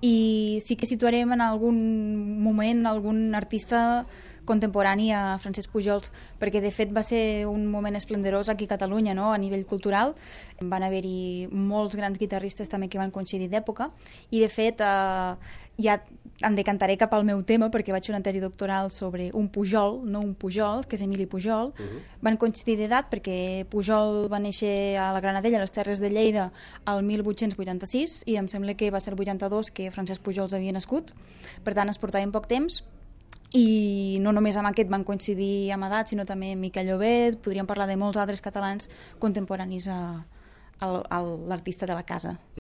i sí que situarem en algun moment algun artista contemporani a Francesc Pujols, perquè de fet va ser un moment esplendorós aquí a Catalunya, no? A nivell cultural. Van haver-hi molts grans guitarristes també que van coincidir d'època, i de fet ja em decantaré cap al meu tema, perquè vaig fer una tesi doctoral sobre un Pujol, no un Pujol, que és Emili Pujol. Van coincidir d'edat perquè Pujol va néixer a la Granadella, a les Terres de Lleida, el 1886, i em sembla que va ser el 82 que Francesc Pujols havia nascut. Per tant, es portaven poc temps, i no només amb aquest van coincidir amb edat, sinó també amb Miquel Llobet. Podríem parlar de molts altres catalans contemporanis a l'artista de la casa.